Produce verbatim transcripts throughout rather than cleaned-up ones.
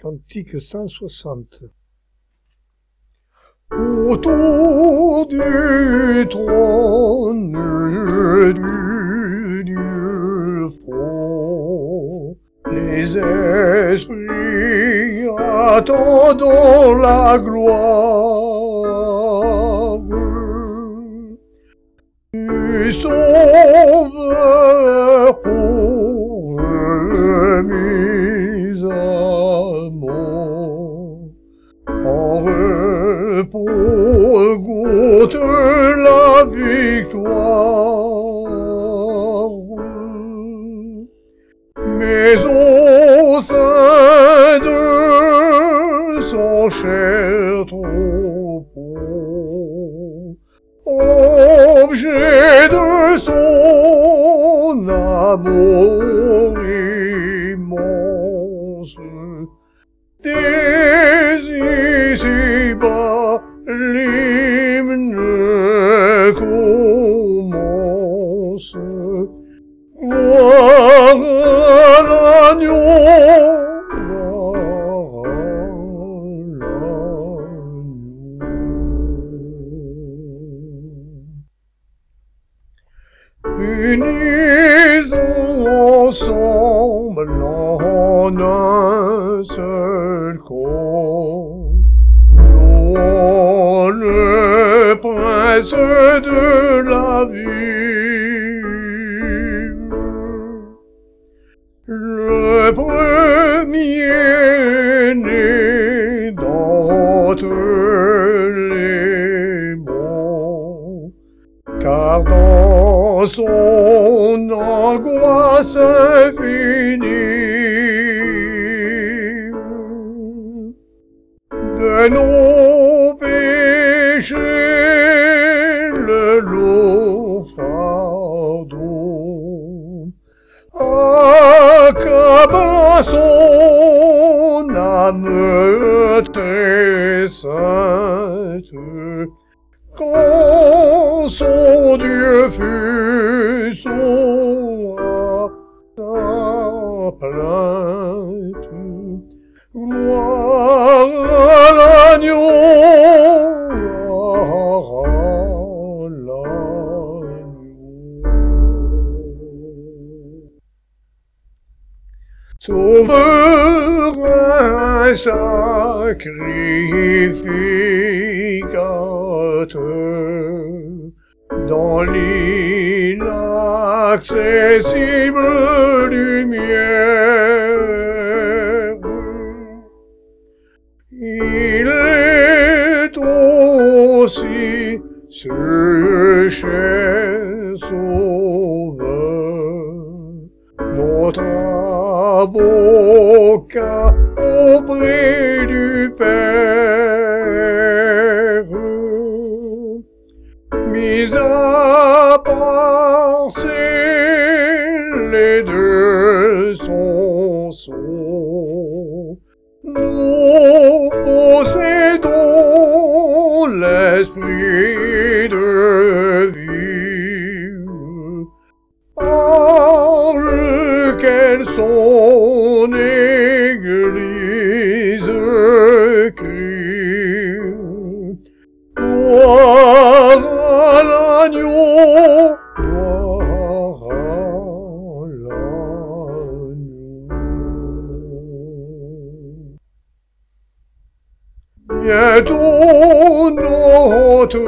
Cantique cent soixante. Autour du trône du Dieu fort, les esprits attendent la gloire du Sauveur pour remise à mort. En repos goûte la victoire, mais au sein de son cher troupeau, objet de son amour immense, dès ici-bas l'hymne commence. Gloire à l'agneau, gloire à l'agneau. Unis ensemble en un seul corps, louons le Prince de la vie, le premier-né d'entre les morts, car dans son angoisse infinie de nos péchés le lourd fardeau accabla son âme très sainte, quand son Dieu fut son à sa plainte. Gloire à l'agneau, gloire à l'agneau. Souverain sacrificateur, dans l'inaccessible lumière, il est aussi ce cher sauveur, notre avocat auprès du Père, mis à part les deux sont sons, nous possédons l'esprit de vie, par lequel son Église crie. Gloire à l'agneau, gloire à l'agneau. Bientôt notre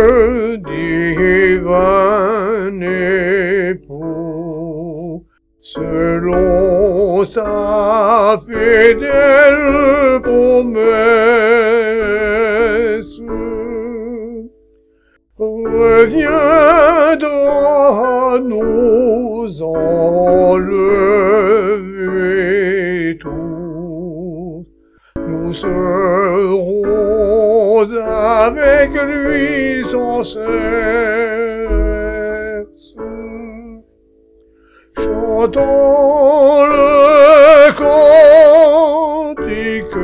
divin époux, selon sa fidèle promesse, reviendra nous enlever tous. Nous serons avec lui sans cesse, chantons le cantique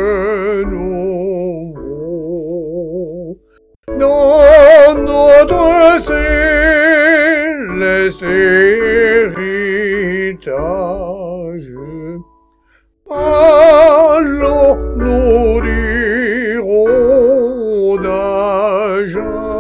nouveau dans notre céleste héritage. Allons d'argent.